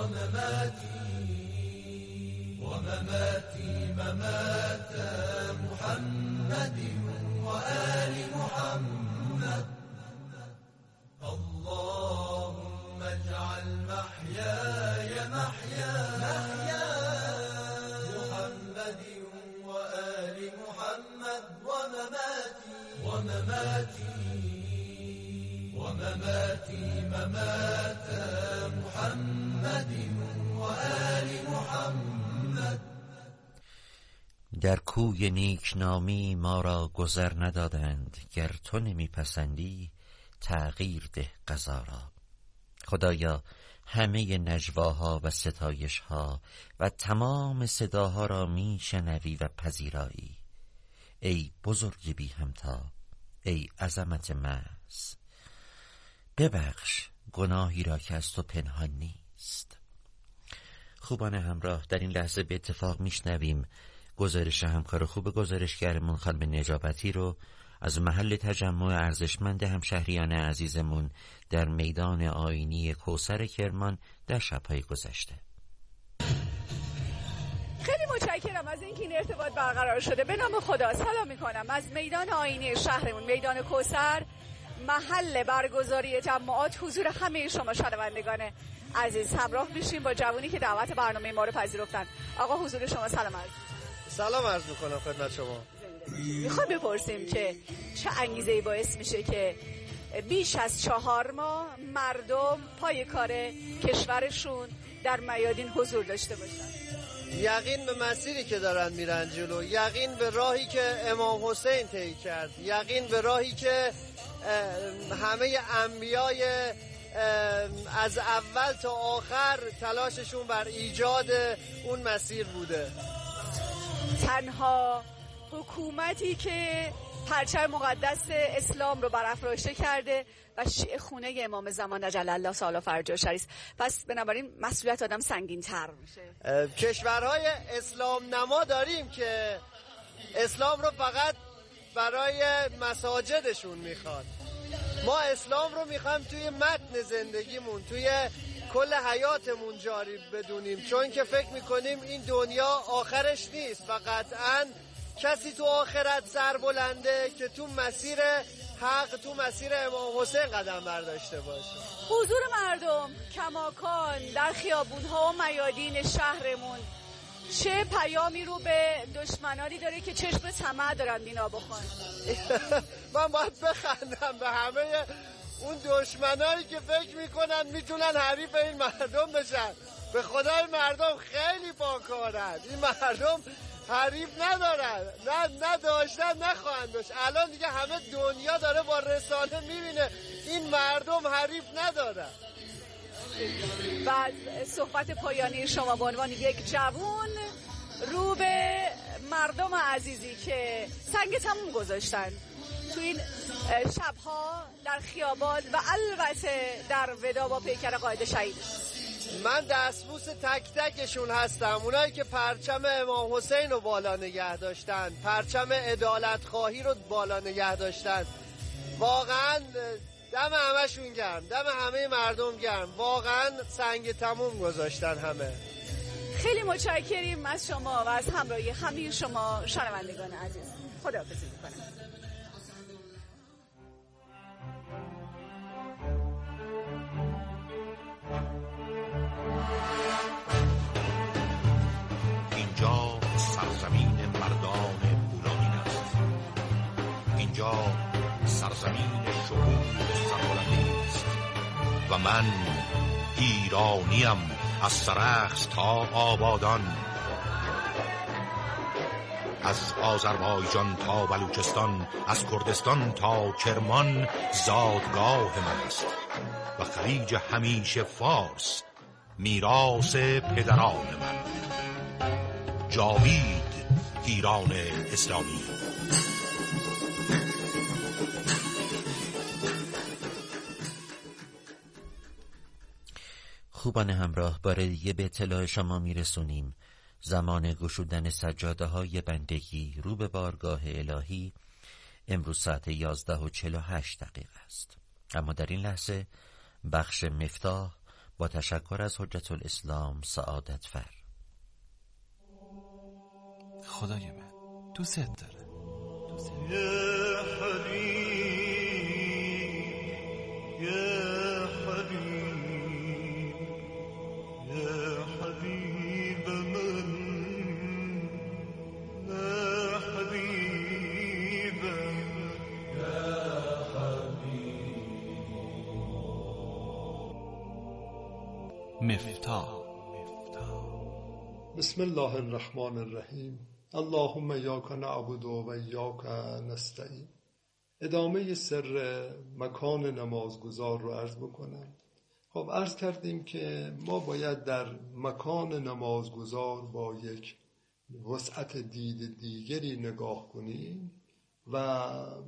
ومماتي ممات محمد وآل محمد. اللهم اجعل محياي محيا محمد وآل محمد ومماتي ممات محمد وآل محمد. در کوی نیکنامی ما را گذر ندادند، گر تو نمیپسندی تغییر ده قضا را. خدایا همه نجواها و ستایشها و تمام صداها را میشنوی و پذیرایی. ای بزرگ بی همتا، ای عظمت محض، ببخش گناهی را که از تو پنهان نیست. خوبان همراه، در این لحظه به اتفاق میشنویم گزارش همکار خوب گزارشگرمون خانم نجابتی رو از محل تجمع ارزشمند همشهریان عزیزمون در میدان آیینی کوثر کرمان در شب‌های گذشته. خیلی متشکرم از اینکه این ارتباط برقرار شده. به نام خدا سلام میکنم از میدان آیینی شهرمون، میدان کوثر، محل برگزاری جماعات. حضور همه شما شنوندگان عزیز همراه میشیم با جوانی که دعوت برنامه ما رو پذیرفتن. آقا حضور شما سلام عرض میکنم خدمت شما. میخوام بپرسیم که چه انگیزه‌ای باعث میشه که بیش از 4 ماه مردم پای کار کشورشون در میادین حضور داشته باشن؟ یقین به مسیری که دارن میرن جلو، یقین به راهی که امام حسین طی کرد، یقین به راهی که همه انبیای از اول تا آخر تلاششون بر ایجاد اون مسیر بوده. تنها حکومتی که پرچم مقدس اسلام رو برافراشته کرده و شیعه خونه امام زمان عجل الله تعالی فرجه شریف. پس بنابراین مسئولیت آدم سنگین تر میشه. کشورهای اسلام نما داریم که اسلام رو فقط برای مساجدشون میخواد. ما اسلام رو میخوایم توی متن زندگیمون، توی کل حیاتمون جاری بدونیم، چون که فکر میکنیم این دنیا آخرش نیست و قطعاً کسی تو آخرت سربلنده که تو مسیر حق، تو مسیر امام حسین قدم برداشته باشه. حضور مردم کماکان در خیابون‌ها و میادین شهرمون چه پیامی رو به دشمنانی داره که چشم طمع دارن بینا بخون؟ من باید بخندم به همه اون دشمنایی که فکر میکنن میتونن حریف این مردم بشن. به خدای مردم خیلی باکارن. این مردم حریف ندارن، نه داشتن نه خواهند داشت. الان دیگه همه دنیا داره با رسانه میبینه این مردم حریف ندارن. و صحبت پایانی شما به عنوان یک جوان رو به مردم عزیزی که سنگ تموم گذاشتن تو این شبها در خیابان و البته در ودا با پیکر قائد شهید. من دستبوس تک تکشون هستم، اونایی که پرچم امام حسین رو بالا نگه داشتن، پرچم عدالت خواهی رو بالا نگه داشتن. واقعا دم همشون گرم، دم همه مردم گرم. واقعا سنگ تموم گذاشتن همه. خیلی متشکریم از شما و از همراهی همه شما شنوندگان عزیز. خداحافظی می‌کنم. اینجا سرزمین مردان بولانین است. اینجا سرزمین شهود سربلندی است و من ایرانیم از سرخس تا آبادان، از آذربایجان تا بلوچستان، از کردستان تا کرمان زادگاه من است و خلیج همیشه فارس میراث پدران من. جاوید ایران اسلامی. خوبان همراه، بار دیگه به اطلاع شما میرسونیم زمان گشودن سجاده های بندگی رو به بارگاه الهی امروز ساعت 11:48 است. اما در این لحظه بخش مفتاح با تشکر از حجت الاسلام سعادت فر. خدای من دوست داره. یا حبیب یا حبیب یا حبیب من یا حبیب یا حبیب. مفتاح. بسم الله الرحمن الرحیم. اللهم ایاک نعبد و ایاک نستعین. ادامه سر مکان نمازگزار رو عرض بکنم. خب عرض کردیم که ما باید در مکان نمازگزار با یک وسعت دید دیگری نگاه کنیم و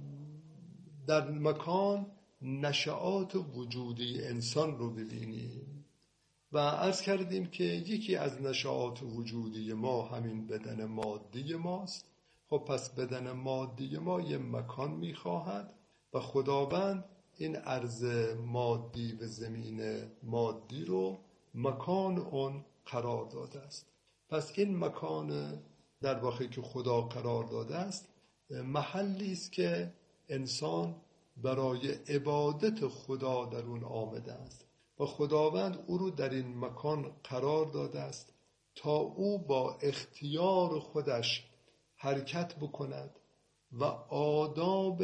در مکان نشأات وجودی انسان رو ببینیم و عرض کردیم که یکی از نشأات وجودی ما همین بدن مادی ماست. خب پس بدن مادی ما یه مکان میخواهد و خداوند این ارض مادی و زمین مادی رو مکان اون قرار داده است. پس این مکان در واقع که خدا قرار داده است محلی است که انسان برای عبادت خدا در اون آمده است و خداوند او رو در این مکان قرار داده است تا او با اختیار خودش حرکت بکند و آداب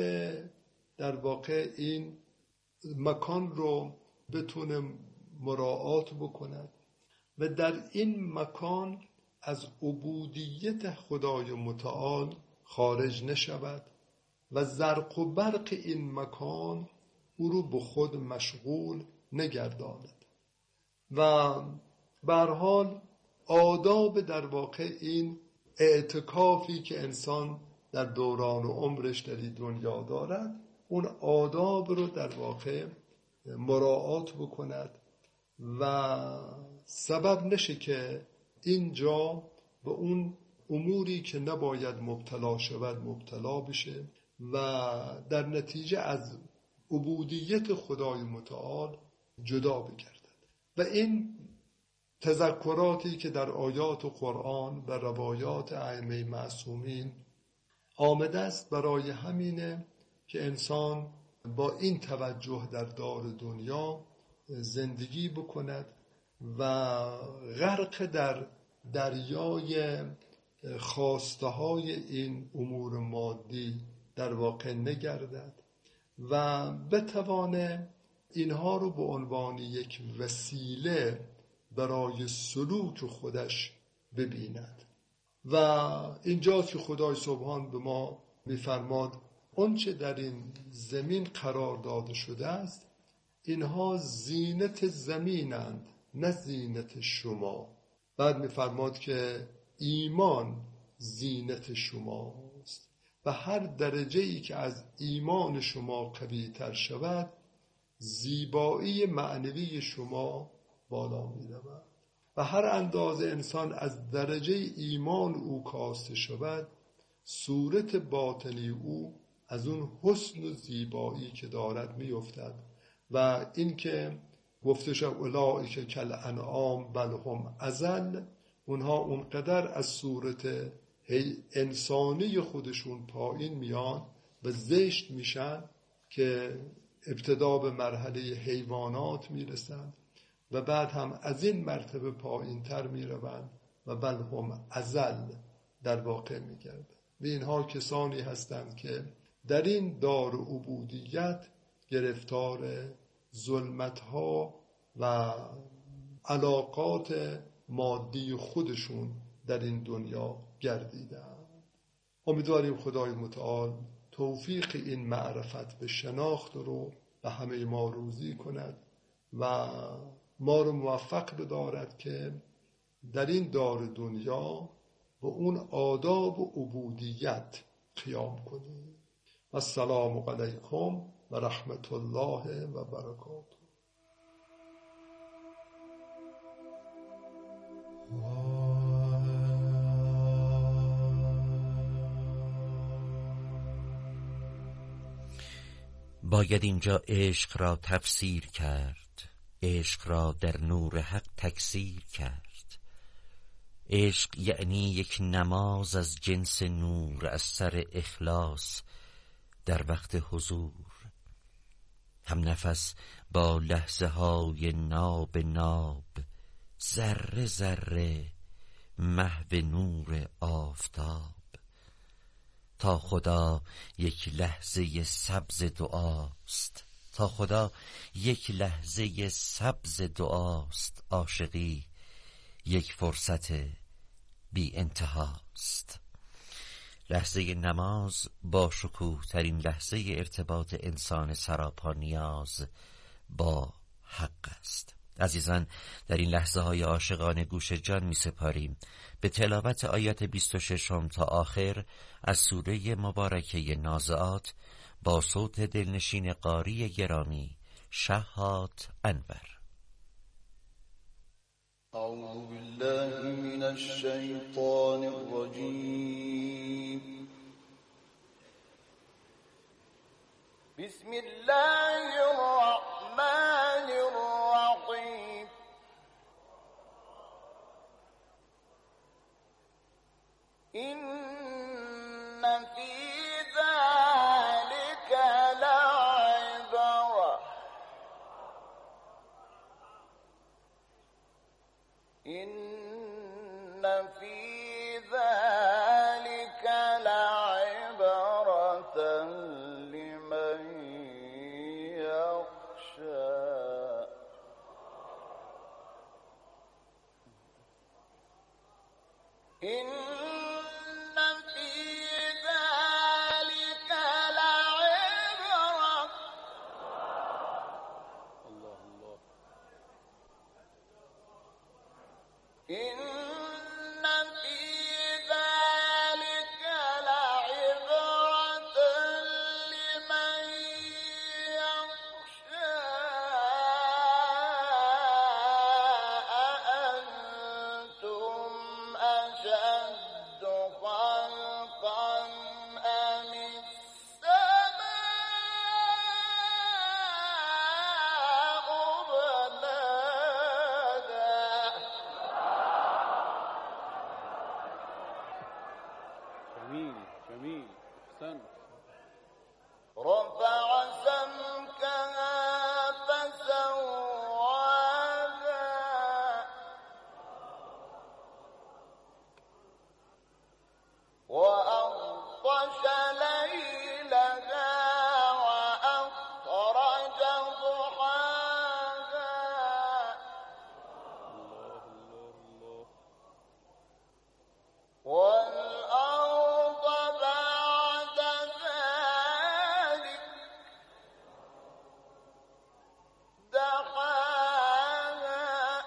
در واقع این مکان رو بتونه مراعات بکند و در این مکان از عبودیت خدای متعال خارج نشود و زرق و برق این مکان او رو به خود مشغول نگرداند و به هر حال آداب در واقع این اعتکافی که انسان در دوران عمرش در این دنیا دارد اون آداب رو در واقع مراعات بکند و سبب نشه که اینجا به اون اموری که نباید مبتلا شود مبتلا بشه و در نتیجه از عبودیت خدای متعال جدا بگردد. و این تذکراتی که در آیات قرآن و روایات ائمه معصومین آمده است برای همینه که انسان با این توجه در دار دنیا زندگی بکند و غرق در دریای خواسته های این امور مادی در واقع نگردد و بتوانه اینها رو به عنوان یک وسیله برای سلوک خودش ببیند. و اینجاست که خدای سبحان به ما می‌فرماد آنچه در این زمین قرار داده شده است اینها زینت زمینند نه زینت شما. بعد می‌فرماد که ایمان زینت شماست و هر درجه‌ای که از ایمان شما قوی‌تر شود زیبایی معنوی شما بالا می‌رود و هر اندازه انسان از درجه ایمان او کاسته شود صورت باطنی او از اون حسن و زیبایی که دارد می‌افتد و این که گفته شد اولئک کالانعام بل هم اضل، اونها اونقدر از صورت انسانی خودشون پایین میان و زشت میشن که ابتدا به مرحله حیوانات میرسن و بعد هم از این مرتبه پایین تر میروند و بل هم اضل در واقع میگردن. و اینها کسانی هستند که در این دار عبودیت گرفتار ظلمت‌ها و علاقات مادی خودشون در این دنیا گردیدند. امیدواریم خدای متعال توفیق این معرفت به شناخت رو به همه ما روزی کند و ما رو موفق بدارد که در این دار دنیا به اون آداب و عبودیت قیام کنیم. السلام علیکم و رحمت الله و برکاته. باید اینجا عشق را تفسیر کرد عشق را در نور حق تکثیر کرد. عشق یعنی یک نماز از جنس نور از سر اخلاص در وقت حضور، هم نفس با لحظه های ناب ناب، ذره ذره محو نور آفتاب. تا خدا یک لحظه سبز دعاست، تا خدا یک لحظه سبز دعاست. عاشقی یک فرصت بی انتهاست. لحظه نماز با شکوه ترین لحظه ارتباط انسان سراپا نیاز با حق است. عزیزان، در این لحظه های عاشقانه گوش جان می سپاریم به تلاوت آیات 26 تا آخر از سوره مبارکه نازعات با صوت دلنشین قاری گرامی شهاب انور. اعوذ بالله من الشیطان الرجیم. بسم الله الرحمن الرحیم. إن في ذلك لعبرة إن في ذلك لعبرة لمن يخشى إن في ذلك لعبرة الله الله إن في ذلك لعبرة لمن يخشى أأنتم أشد خلقا أم السماء بناها جميل أحسنت. رفع سمكها فسواها وأغطش ليلها وأخرج ضحاها والأرض بعد ذلك دحاها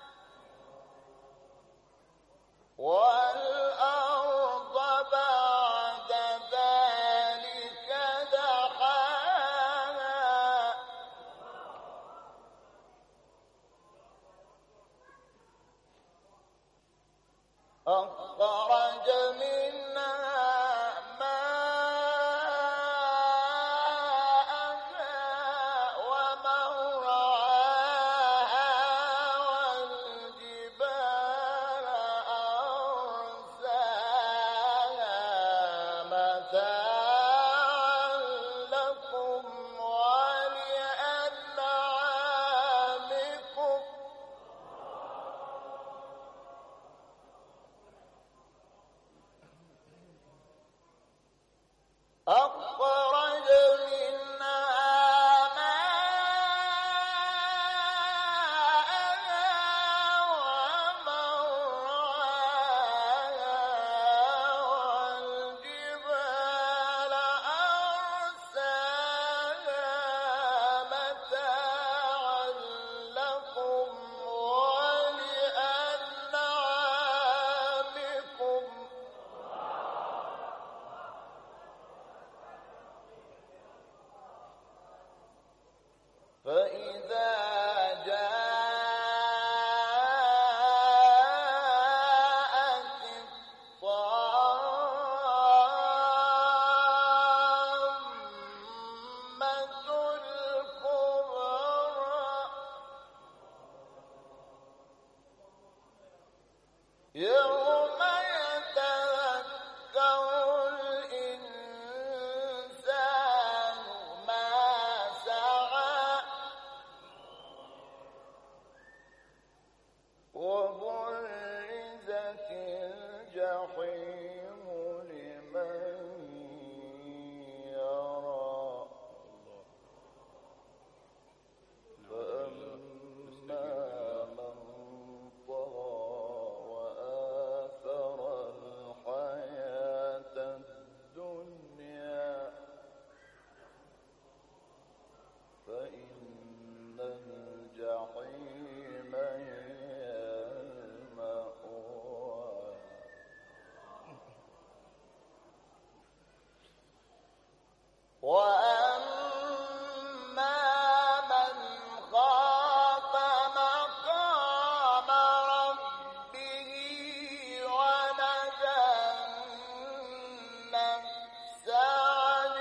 والأرض بعد ذلك دحاها أخرج منها ماءها ومرعاها والجبال أرساها متاعا لكم ولأنعامكم يوم يتذكر الإنسان ما سعى وبرزت الجحيم لمن يرى فأما من طغى وآثر الحياة الدنيا فإن الجحيم هي المأوى وأما من خاف مقام ربه ونهى النفس عن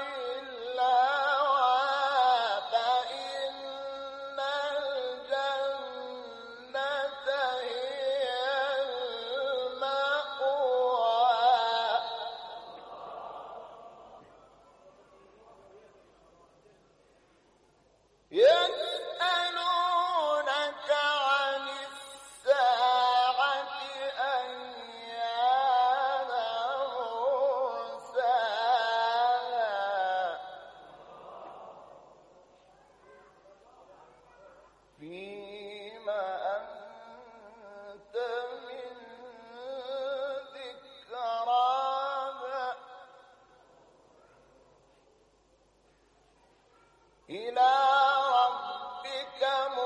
الهوى فإن الجنة هي المأوى يسألونك عن الساعة أيان مرساها فيما أنت من ذكراها إلى ربك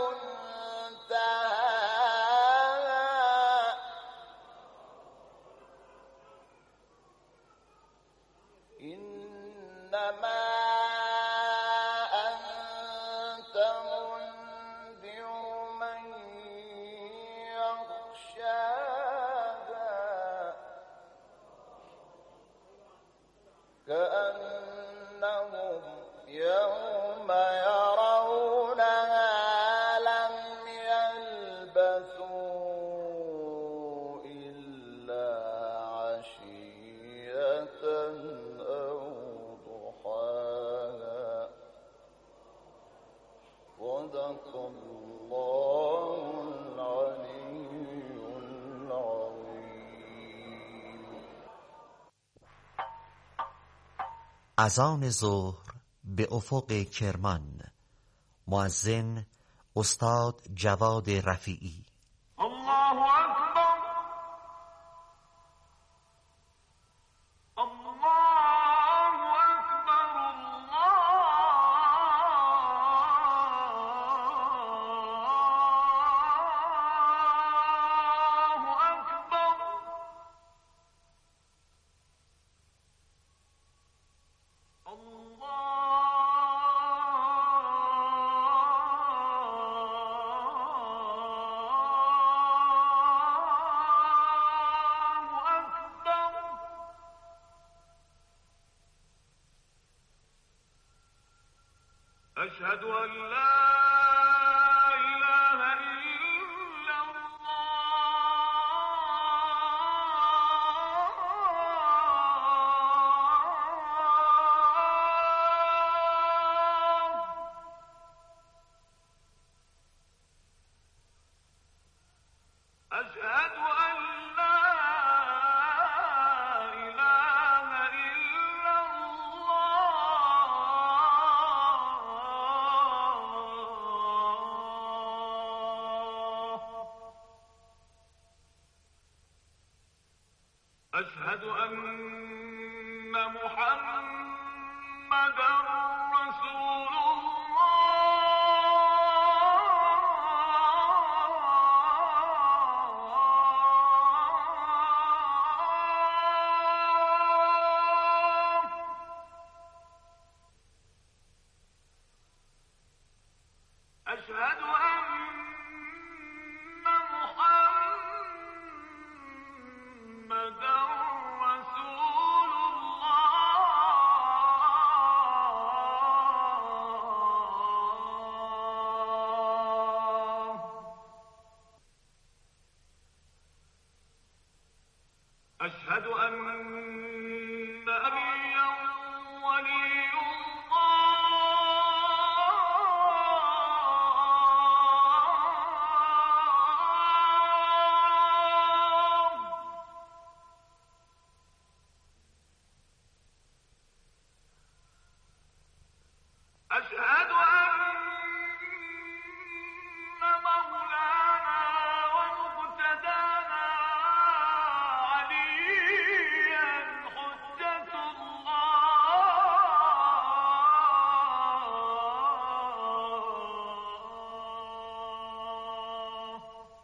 منتهاها إنما أنت منذر من يخشاها كأنهم يوم يرونها لم يلبثوا إلا عشية أو ضحاها صدق الله العلي العظيم. اذان ظهر به افق کرمان. مؤذن استاد جواد رفیعی. الله أكبر الله أكبر الله أكبر أشهد أن لا إله إلا الله أشهد أن لا إله إلا الله أشهد أن محمدًا رسول الله أشهد أن محمدًا رسول الله أشهد أن أبيا ولي أشهد أن مولانا ومقتدانا عليا حجة الله.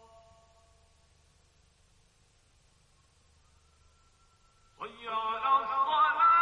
حي على الصلاة.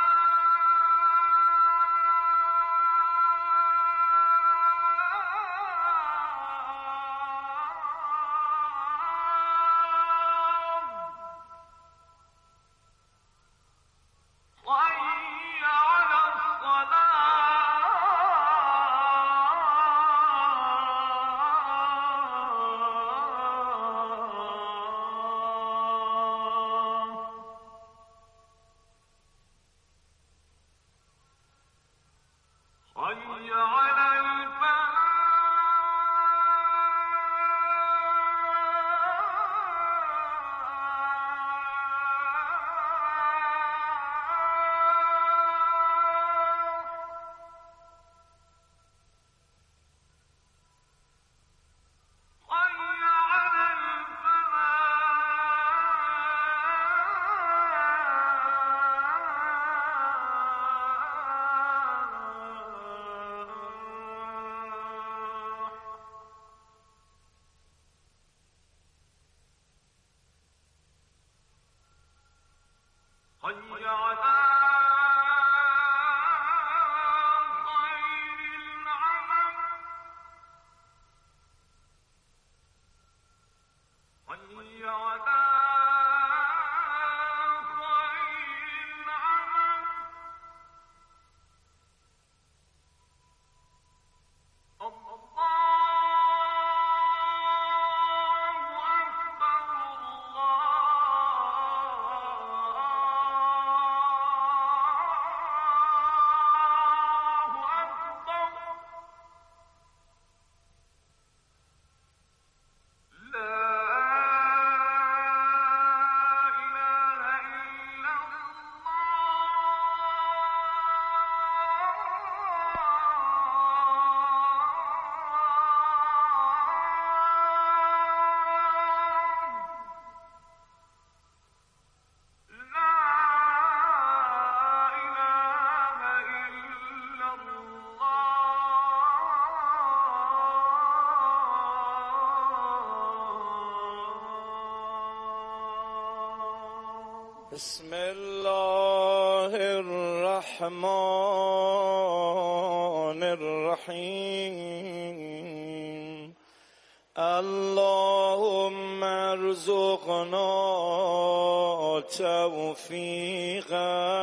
حي على الفلاح. حي على خير العمل. حي على خير العمل. بسم الله الرحمن الرحيم. اللهم ارزقنا توفيق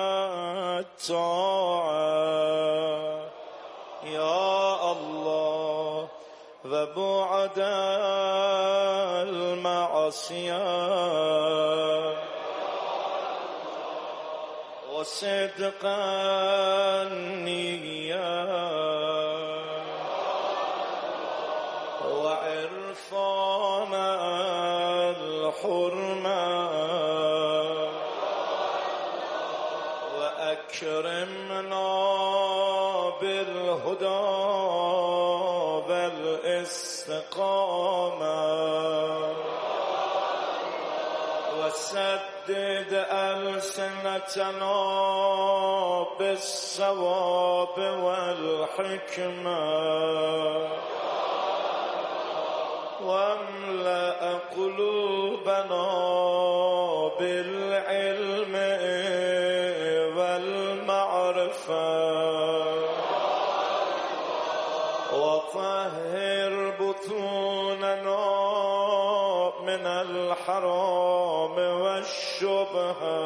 الطاعة يا الله وبعد المعصية وصدق النية وعرفان الحرمة وأكرمنا بالهدى والاستقامة وسدد ألسنتنا بالصواب والحكمة واملأ قلوبنا بالعلم والمعرفة وطهر بطوننا من الحرام والشبهة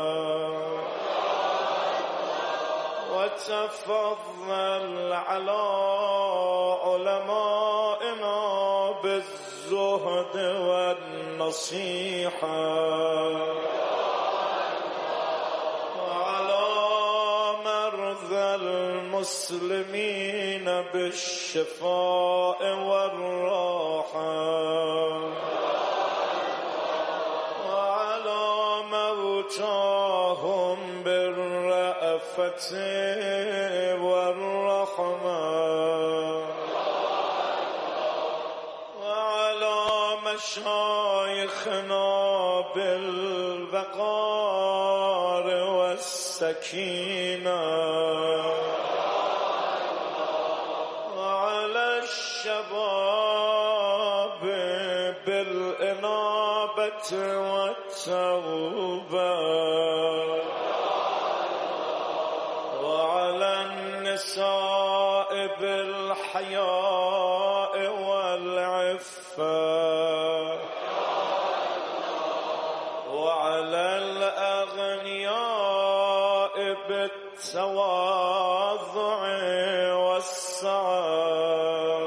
وتفضل على علمائنا بالزهد والنصيحة المسلمين بالشفاء والراحة وعلى موتاهم بالرأفة والرحمة وعلى مشايخنا بالبقار والسكينة وعلى الشباب بالإنابة والتوبة وعلى النساء بالحياء والعفة وعلى الأغنياء بالتواضع والسعة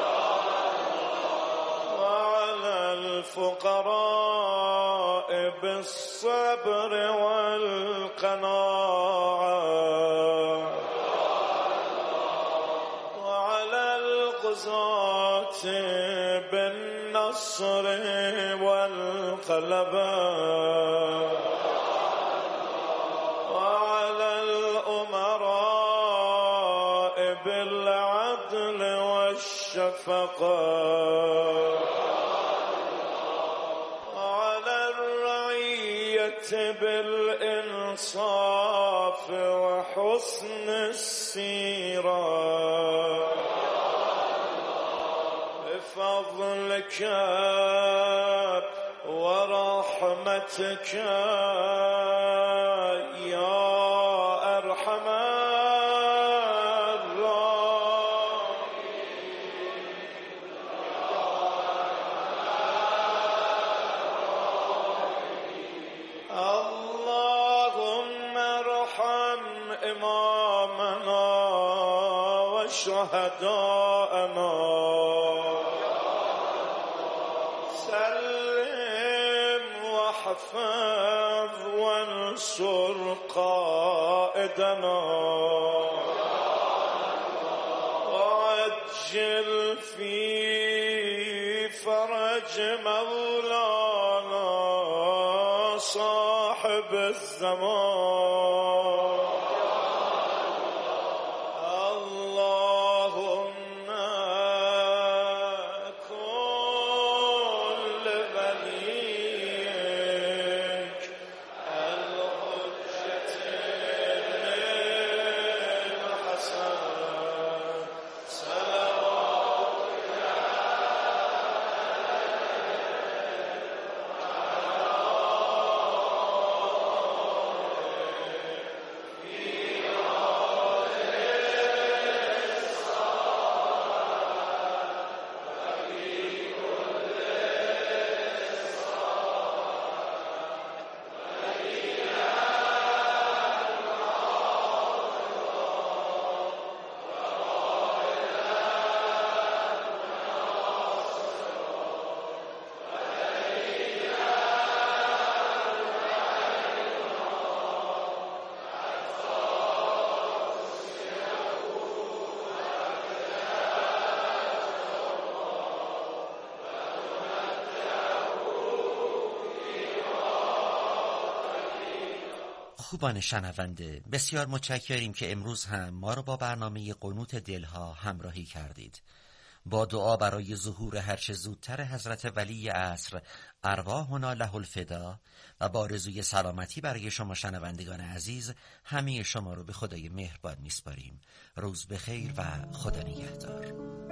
وعلى الفقراء بالصبر والقناعة وعلى الغزاة بالنصر والغلبة وعلى الأمراء بالعدل والشفقة وعلى الرعية بالإنصاف وحسن السيرة بفضلك ورحمتك يا أرحم الراحمين اللهم ارحم إمامنا وشهداءنا سلم واحفظ وانصر قائدنا وعجل في فرج مولانا صاحب الزمان اللهم كن لوليك الحجة الحسن صلواتك خوبان شنونده، بسیار متشکریم که امروز هم ما رو با برنامه قنوت دلها همراهی کردید. با دعا برای ظهور هرچه زودتر حضرت ولی عصر ارواحنا له الفدا و با آرزوی سلامتی برای شما شنوندگان عزیز، همه شما رو به خدای مهربان میسپاریم. روز بخیر و خدا نگهدار.